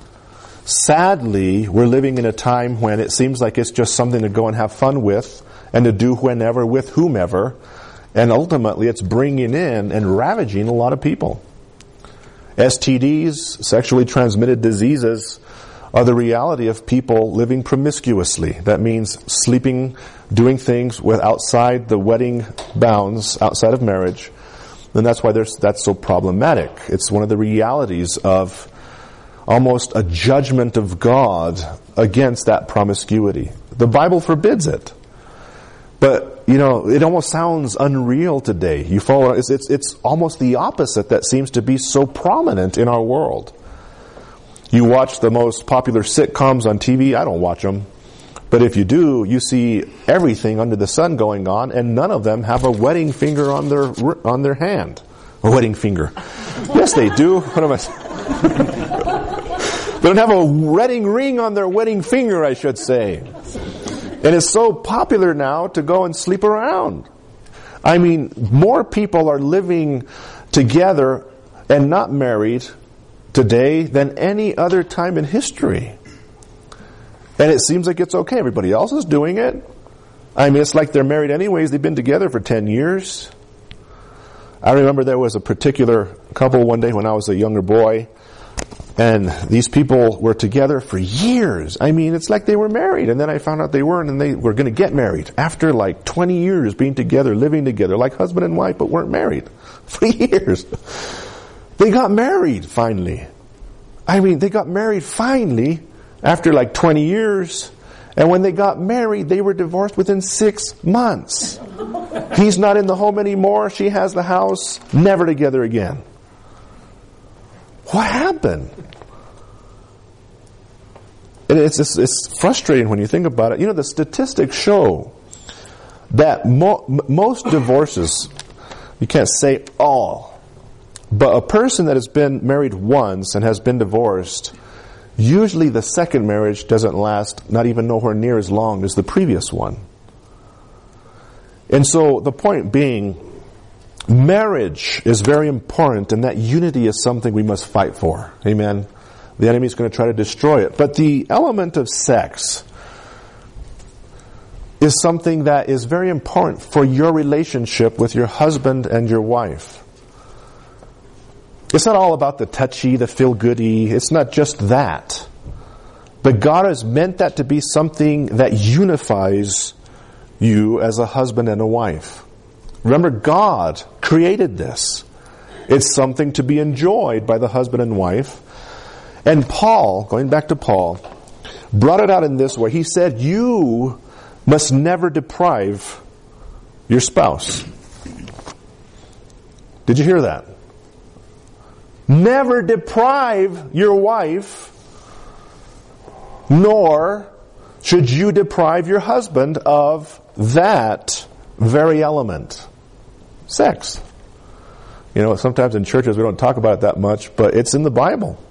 Speaker 1: Sadly, we're living in a time when it seems like it's just something to go and have fun with and to do whenever with whomever, and ultimately it's bringing in and ravaging a lot of people. STDs, sexually transmitted diseases, are the reality of people living promiscuously. That means sleeping, doing things with outside the wedding bounds, outside of marriage. And that's why that's so problematic. It's one of the realities of almost a judgment of God against that promiscuity. The Bible forbids it. But, you know, it almost sounds unreal today. You follow? It's almost the opposite that seems to be so prominent in our world. You watch the most popular sitcoms on TV. I don't watch them. But if you do, you see everything under the sun going on, and none of them have a wedding finger on their hand. A wedding finger. Yes, they do. What am I? They don't have a wedding ring on their wedding finger, I should say. And it's so popular now to go and sleep around. I mean, more people are living together and not married today than any other time in history. And it seems like it's okay. Everybody else is doing it. I mean, it's like they're married anyways. They've been together for 10 years. I remember there was a particular couple one day when I was a younger boy, and these people were together for years. I mean, it's like they were married, and then I found out they weren't, and they were going to get married after like 20 years being together, living together, like husband and wife, but weren't married for years. They got married finally. I mean, they got married finally after like 20 years. And when they got married, they were divorced within 6 months. He's not in the home anymore. She has the house. Never together again. What happened? And it's frustrating when you think about it. You know, the statistics show that most divorces, you can't say all, but a person that has been married once and has been divorced, usually the second marriage doesn't last not even nowhere near as long as the previous one. And so the point being, marriage is very important, and that unity is something we must fight for. Amen? The enemy is going to try to destroy it. But the element of sex is something that is very important for your relationship with your husband and your wife. It's not all about the touchy, the feel-goody. It's not just that. But God has meant that to be something that unifies you as a husband and a wife. Remember, God created this. It's something to be enjoyed by the husband and wife. And Paul, going back to Paul, brought it out in this way. He said, you must never deprive your spouse. Did you hear that? Never deprive your wife, nor should you deprive your husband of that very element. Sex. You know, sometimes in churches we don't talk about it that much, but it's in the Bible.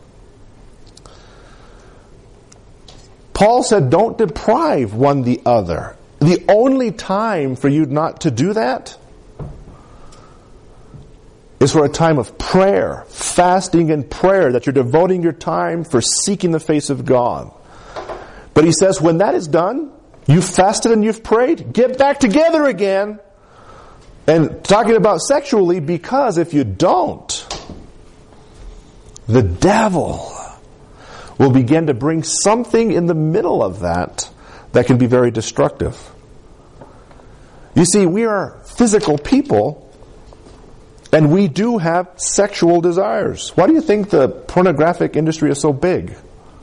Speaker 1: Paul said, don't deprive one the other. The only time for you not to do that is for a time of prayer, fasting and prayer, that you're devoting your time for seeking the face of God. But he says, when that is done, you've fasted and you've prayed, get back together again. And talking about sexually, because if you don't, the devil will begin to bring something in the middle of that can be very destructive. You see, we are physical people, and we do have sexual desires. Why do you think the pornographic industry is so big?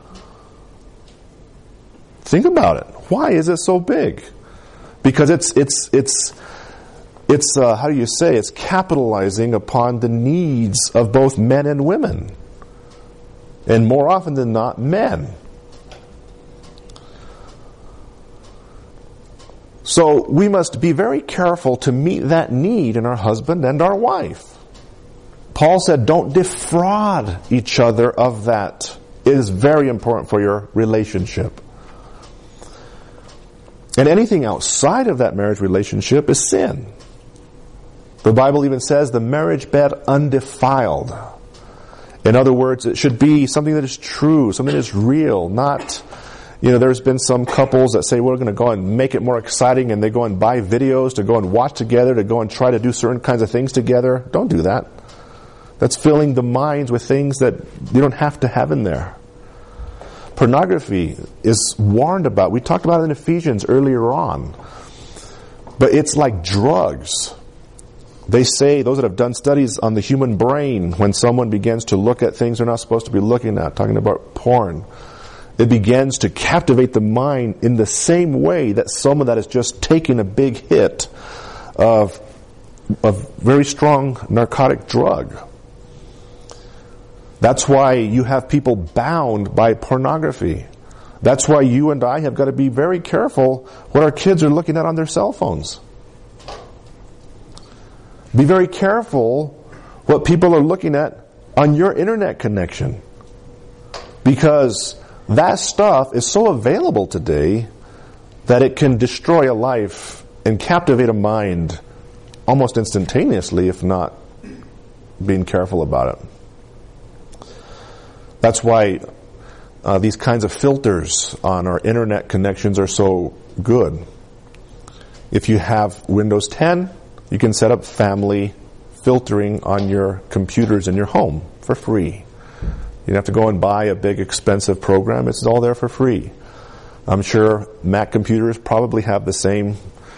Speaker 1: Think about it. Why is it so big? Because it's how do you say? It's capitalizing upon the needs of both men and women. And more often than not, men. So we must be very careful to meet that need in our husband and our wife. Paul said, don't defraud each other of that. It is very important for your relationship. And anything outside of that marriage relationship is sin. The Bible even says the marriage bed undefiled. In other words, it should be something that is true, something that is real, not, there's been some couples that say, we're going to go and make it more exciting, and they go and buy videos to go and watch together, to go and try to do certain kinds of things together. Don't do that. That's filling the minds with things that you don't have to have in there. Pornography is warned about. We talked about it in Ephesians earlier on. But it's like drugs. They say, those that have done studies on the human brain, when someone begins to look at things they're not supposed to be looking at, talking about porn, it begins to captivate the mind in the same way that someone that has just taken a big hit of a very strong narcotic drug. That's why you have people bound by pornography. That's why you and I have got to be very careful what our kids are looking at on their cell phones. Be very careful what people are looking at on your internet connection. Because that stuff is so available today that it can destroy a life and captivate a mind almost instantaneously if not being careful about it. That's why these kinds of filters on our internet connections are so good. If you have Windows 10, you can set up family filtering on your computers in your home for free. You don't have to go and buy a big expensive program. It's all there for free. I'm sure Mac computers probably have the same.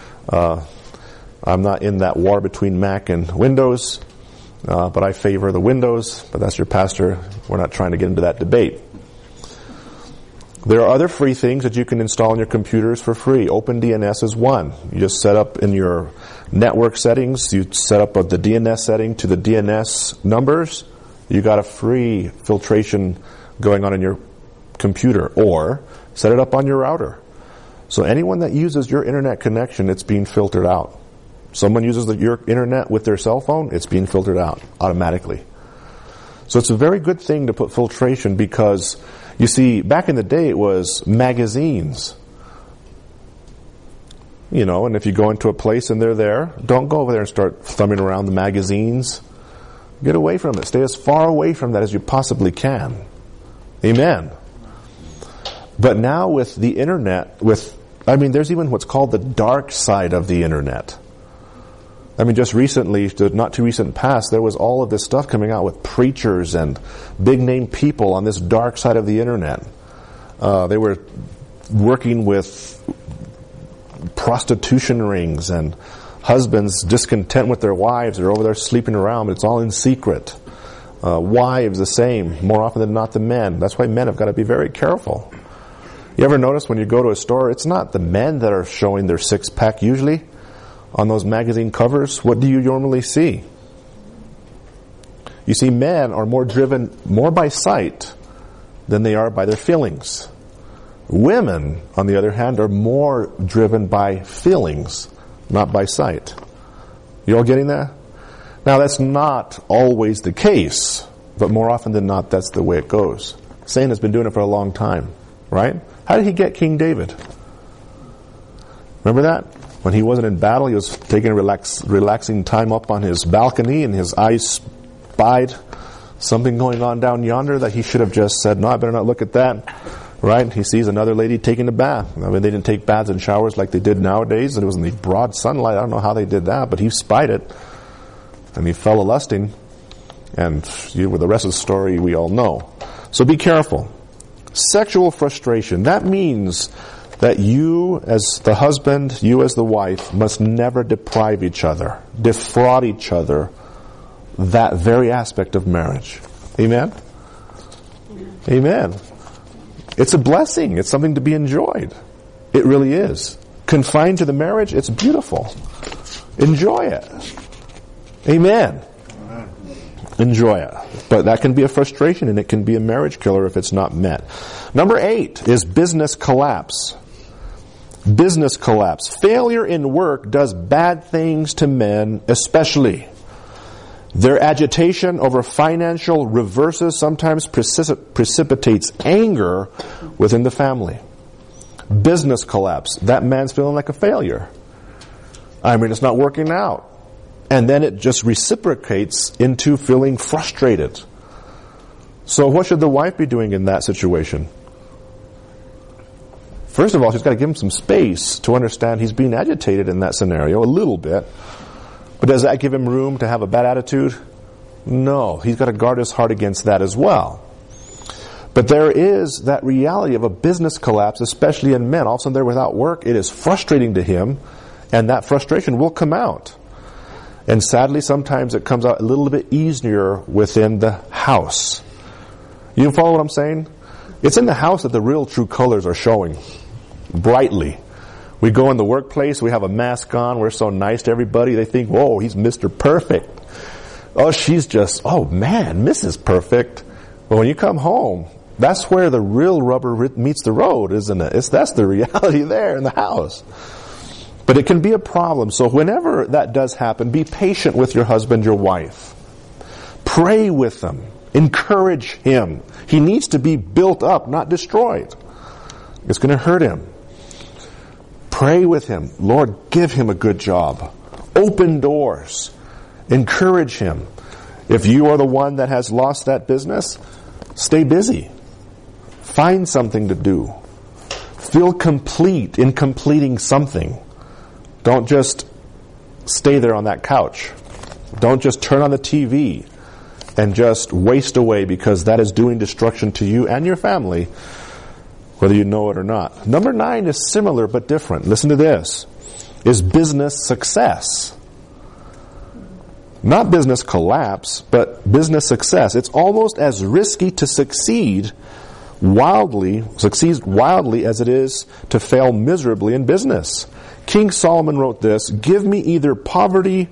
Speaker 1: I'm not in that war between Mac and Windows, but I favor the Windows. But that's your pastor. We're not trying to get into that debate. There are other free things that you can install on your computers for free. OpenDNS is one. You just set up in your network settings, you set up the DNS setting to the DNS numbers, you got a free filtration going on in your computer, or set it up on your router. So anyone that uses your internet connection, it's being filtered out. Someone uses your internet with their cell phone, it's being filtered out automatically. So it's a very good thing to put filtration, because you see, back in the day it was magazines. You know, and if you go into a place and they're there, don't go over there and start thumbing around the magazines. Get away from it. Stay as far away from that as you possibly can. Amen. But now with the internet, there's even what's called the dark side of the internet. Just recently, not too recent past, there was all of this stuff coming out with preachers and big name people on this dark side of the internet. They were working with prostitution rings, and husbands discontent with their wives are over there sleeping around, but it's all in secret. Wives the same, more often than not the men. That's why men have got to be very careful. You ever notice when you go to a store, it's not the men that are showing their six-pack usually on those magazine covers. What do you normally see? You see, men are more driven more by sight than they are by their feelings. Women, on the other hand, are more driven by feelings, not by sight. You all getting that? Now, that's not always the case, but more often than not, that's the way it goes. Satan has been doing it for a long time, right? How did he get King David? Remember that? When he wasn't in battle, he was taking a relaxing time up on his balcony, and his eyes spied something going on down yonder that he should have just said, no, I better not look at that. Right? He sees another lady taking a bath. They didn't take baths and showers like they did nowadays, and it was in the broad sunlight. I don't know how they did that, but he spied it, and he fell a-lusting, and with the rest of the story we all know. So be careful. Sexual frustration. That means that you as the husband, you as the wife, must never deprive each other, defraud each other, that very aspect of marriage. Amen? Amen. It's a blessing. It's something to be enjoyed. It really is. Confined to the marriage, it's beautiful. Enjoy it. Amen. Enjoy it. But that can be a frustration, and it can be a marriage killer if it's not met. Number 8 is business collapse. Business collapse. Failure in work does bad things to men especially. Their agitation over financial reverses sometimes precipitates anger within the family. Business collapse. That man's feeling like a failure. It's not working out. And then it just reciprocates into feeling frustrated. So what should the wife be doing in that situation? First of all, she's got to give him some space to understand he's being agitated in that scenario a little bit. But does that give him room to have a bad attitude? No. He's got to guard his heart against that as well. But there is that reality of a business collapse, especially in men. All of a sudden they're without work. It is frustrating to him, and that frustration will come out. And sadly, sometimes it comes out a little bit easier within the house. You follow what I'm saying? It's in the house that the real true colors are showing brightly. We go in the workplace, we have a mask on, we're so nice to everybody, they think, whoa, he's Mr. Perfect. Oh, she's just, oh man, Mrs. Perfect. But when you come home, that's where the real rubber meets the road, isn't it? That's the reality there in the house. But it can be a problem. So whenever that does happen, be patient with your husband, your wife. Pray with them. Encourage him. He needs to be built up, not destroyed. It's going to hurt him. Pray with him. Lord, give him a good job. Open doors. Encourage him. If you are the one that has lost that business, stay busy. Find something to do. Feel complete in completing something. Don't just stay there on that couch. Don't just turn on the TV and just waste away, because that is doing destruction to you and your family, whether you know it or not. Number 9 is similar but different. Listen to this. Is business success. Not business collapse, but business success. It's almost as risky to succeed wildly as it is to fail miserably in business. King Solomon wrote this, give me neither poverty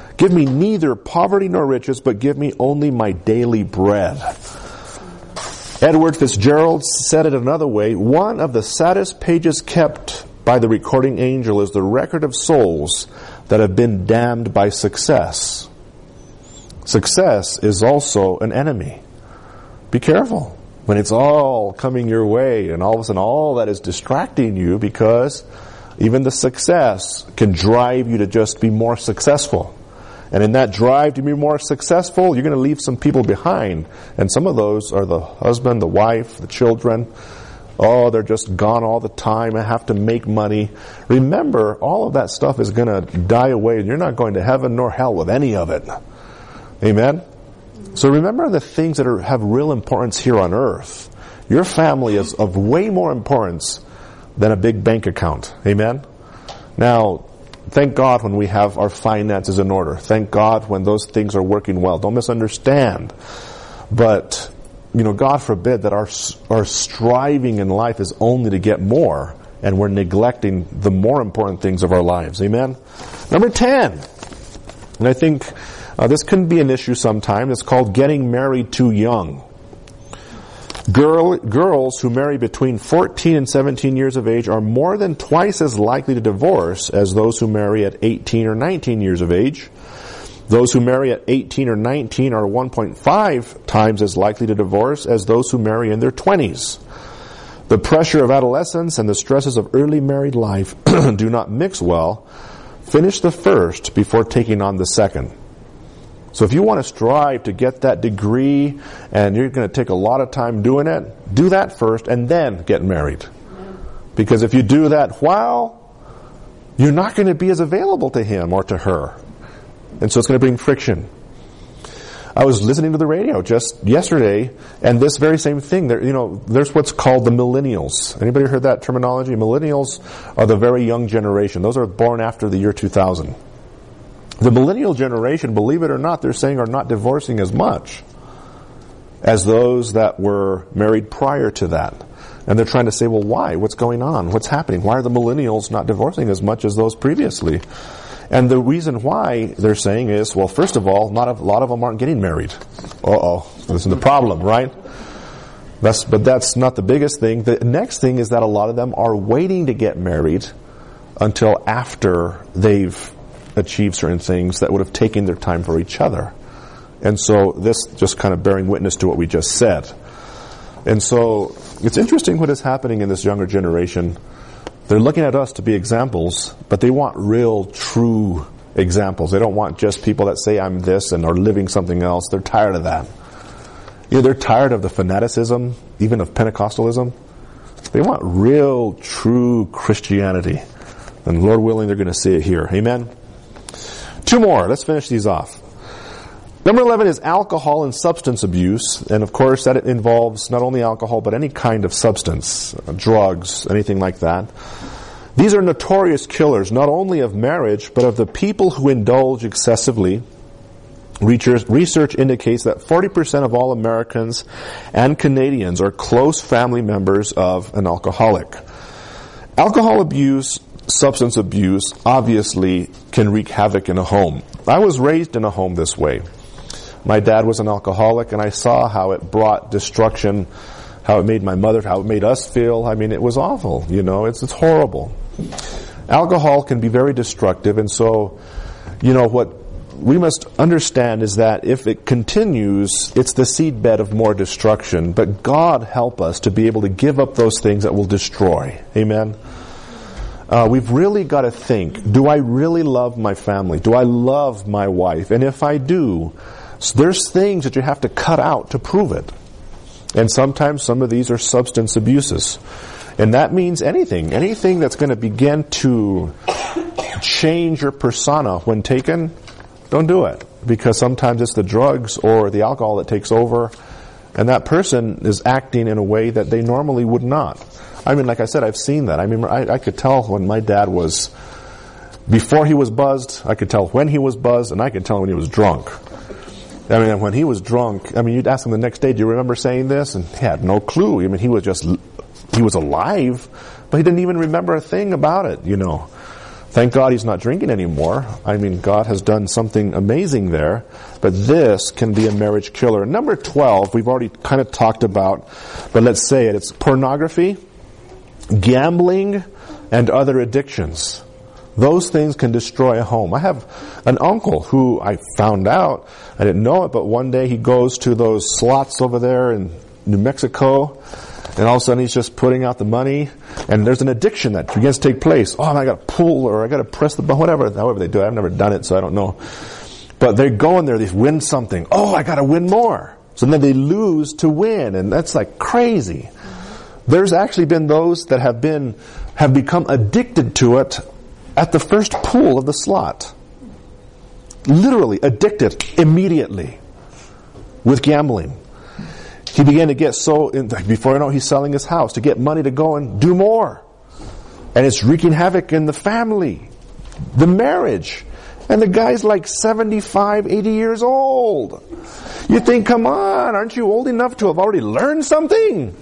Speaker 1: nor riches, but give me only my daily bread. Edward Fitzgerald said it another way, one of the saddest pages kept by the recording angel is the record of souls that have been damned by success. Success is also an enemy. Be careful when it's all coming your way and all of a sudden all that is distracting you, because even the success can drive you to just be more successful. And in that drive to be more successful, you're going to leave some people behind. And some of those are the husband, the wife, the children. Oh, they're just gone all the time. I have to make money. Remember, all of that stuff is going to die away, and you're not going to heaven nor hell with any of it. Amen? So remember the things that have real importance here on earth. Your family is of way more importance than a big bank account. Amen? Now, thank God when we have our finances in order. Thank God when those things are working well. Don't misunderstand. But, God forbid that our striving in life is only to get more, and we're neglecting the more important things of our lives. Amen? Number 10. And I think this can be an issue sometime. It's called getting married too young. Girls who marry between 14 and 17 years of age are more than twice as likely to divorce as those who marry at 18 or 19 years of age. Those who marry at 18 or 19 are 1.5 times as likely to divorce as those who marry in their 20s. The pressure of adolescence and the stresses of early married life do not mix well. Finish the first before taking on the second. So if you want to strive to get that degree and you're going to take a lot of time doing it, do that first and then get married. Because if you do that you're not going to be as available to him or to her. And so it's going to bring friction. I was listening to the radio just yesterday, and this very same thing. There's what's called the millennials. Anybody heard that terminology? Millennials are the very young generation. Those are born after the year 2000. The millennial generation, believe it or not, they're saying are not divorcing as much as those that were married prior to that. And they're trying to say, well, why? What's going on? What's happening? Why are the millennials not divorcing as much as those previously? And the reason why they're saying is, well, first of all, a lot of them aren't getting married. This is the problem, right? But that's not the biggest thing. The next thing is that a lot of them are waiting to get married until after they've achieved certain things that would have taken their time for each other. And so this just kind of bearing witness to what we just said. And so it's interesting what is happening in this younger generation. They're looking at us to be examples, but they want real, true examples. They don't want just people that say I'm this and are living something else. They're tired of that. They're tired of the fanaticism, even of Pentecostalism. They want real, true Christianity. And Lord willing, they're going to see it here. Amen? 2 more. Let's finish these off. Number 11 is alcohol and substance abuse. And of course, that involves not only alcohol, but any kind of substance, drugs, anything like that. These are notorious killers, not only of marriage, but of the people who indulge excessively. Research indicates that 40% of all Americans and Canadians are close family members of an alcoholic. Alcohol abuse, substance abuse, obviously can wreak havoc in a home. I was raised in a home this way. My dad was an alcoholic, and I saw how it brought destruction, how it made my mother, how it made us feel. I mean, it was awful, it's horrible. Alcohol can be very destructive, and so, what we must understand is that if it continues, it's the seedbed of more destruction. But God help us to be able to give up those things that will destroy. Amen? We've really got to think, do I really love my family? Do I love my wife? And if I do, there's things that you have to cut out to prove it. And sometimes some of these are substance abuses. And that means anything that's going to begin to change your persona when taken, don't do it. Because sometimes it's the drugs or the alcohol that takes over, and that person is acting in a way that they normally would not. I mean, like I said, I've seen that. I mean, I could tell when my dad was, before he was buzzed, I could tell when he was buzzed, and I could tell when he was drunk. I mean, when he was drunk, you'd ask him the next day, do you remember saying this? And he had no clue. I mean, he was alive, but he didn't even remember a thing about it, Thank God he's not drinking anymore. I mean, God has done something amazing there. But this can be a marriage killer. Number 12, we've already kind of talked about, but let's say it. It's pornography, gambling, and other addictions. Those things can destroy a home. I have an uncle who I found out, I didn't know it, but one day he goes to those slots over there in New Mexico, and all of a sudden he's just putting out the money, and there's an addiction that begins to take place. Oh, I got to pull, or I got to press the button, whatever, however they do it. I've never done it, so I don't know. But they go in there, they win something. Oh, I got to win more. So then they lose to win, and that's like crazy. There's actually been those that have become addicted to it at the first pull of the slot. Literally addicted immediately with gambling. He began to get so, before I know, he's selling his house to get money to go and do more. And it's wreaking havoc in the family, the marriage. And the guy's like 75, 80 years old. You think, come on, aren't you old enough to have already learned something?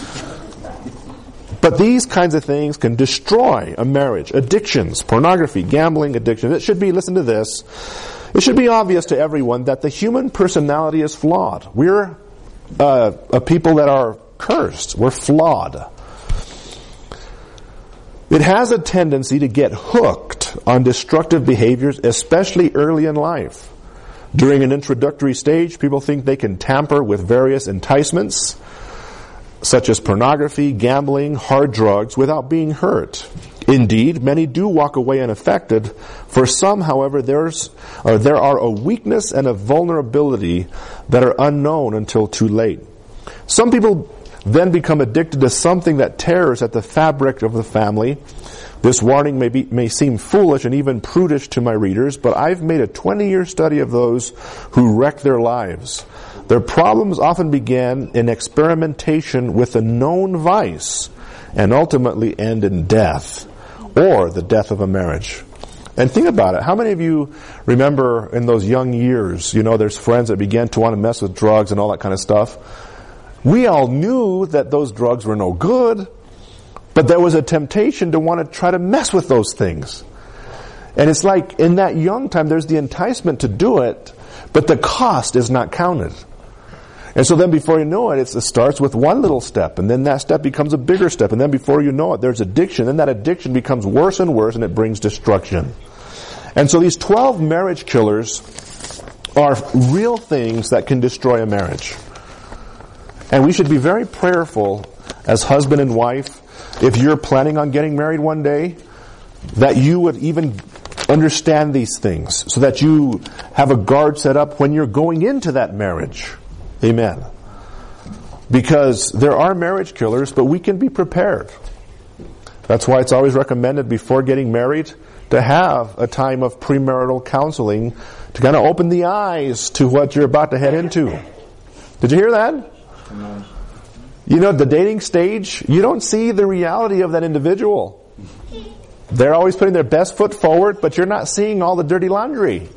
Speaker 1: But these kinds of things can destroy a marriage. Addictions, pornography, gambling, addiction. It should be, listen to this, it should be obvious to everyone that the human personality is flawed. We're a people that are cursed. We're flawed. It has a tendency to get hooked on destructive behaviors, especially early in life. During an introductory stage, people think they can tamper with various enticements, such as pornography, gambling, hard drugs, without being hurt. Indeed, many do walk away unaffected. For some, however, there are a weakness and a vulnerability that are unknown until too late. Some people then become addicted to something that tears at the fabric of the family. This warning may seem foolish and even prudish to my readers, but I've made a 20-year study of those who wreck their lives. Their problems often began in experimentation with a known vice and ultimately end in death or the death of a marriage. And think about it. How many of you remember in those young years, there's friends that began to want to mess with drugs and all that kind of stuff? We all knew that those drugs were no good, but there was a temptation to want to try to mess with those things. And it's like in that young time, there's the enticement to do it, but the cost is not counted. And so then before you know it, it starts with one little step, and then that step becomes a bigger step, and then before you know it, there's addiction, and that addiction becomes worse and worse, and it brings destruction. And so these 12 marriage killers are real things that can destroy a marriage. And we should be very prayerful as husband and wife, if you're planning on getting married one day, that you would even understand these things, so that you have a guard set up when you're going into that marriage. Amen. Because there are marriage killers, but we can be prepared. That's why it's always recommended before getting married to have a time of premarital counseling to kind of open the eyes to what you're about to head into. Did you hear that? The dating stage, you don't see the reality of that individual. They're always putting their best foot forward, but you're not seeing all the dirty laundry.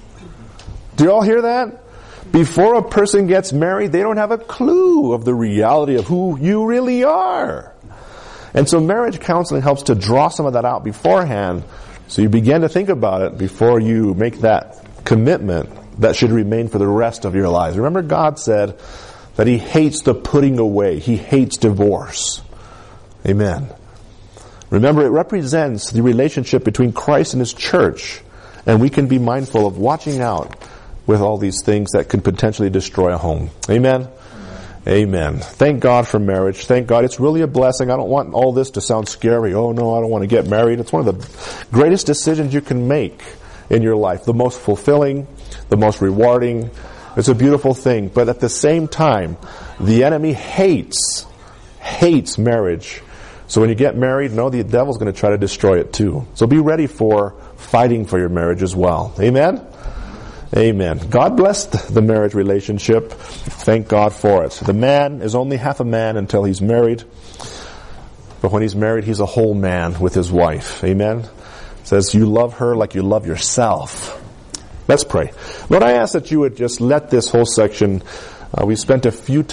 Speaker 1: Do you all hear that? Before a person gets married, they don't have a clue of the reality of who you really are. And so marriage counseling helps to draw some of that out beforehand, so you begin to think about it before you make that commitment that should remain for the rest of your lives. Remember, God said that He hates the putting away. He hates divorce. Amen. Remember, it represents the relationship between Christ and His church, and we can be mindful of watching out with all these things that could potentially destroy a home. Amen? Amen. Thank God for marriage. Thank God. It's really a blessing. I don't want all this to sound scary. Oh no, I don't want to get married. It's one of the greatest decisions you can make in your life. The most fulfilling, the most rewarding. It's a beautiful thing. But at the same time, the enemy hates marriage. So when you get married, know the devil's going to try to destroy it too. So be ready for fighting for your marriage as well. Amen? Amen. God blessed the marriage relationship. Thank God for it. The man is only half a man until he's married. But when he's married, he's a whole man with his wife. Amen? It says, you love her like you love yourself. Let's pray. Lord, I ask that you would just let this whole section, we spent a few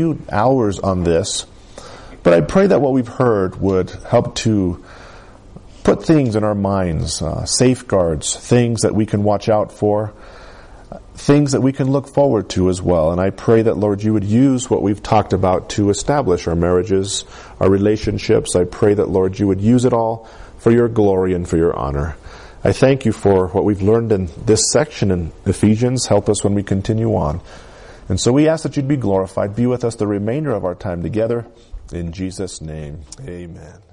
Speaker 1: hours on this, but I pray that what we've heard would help to put things in our minds, safeguards, things that we can watch out for, things that we can look forward to as well. And I pray that, Lord, you would use what we've talked about to establish our marriages, our relationships. I pray that, Lord, you would use it all for your glory and for your honor. I thank you for what we've learned in this section in Ephesians. Help us when we continue on. And so we ask that you'd be glorified. Be with us the remainder of our time together. In Jesus' name, amen.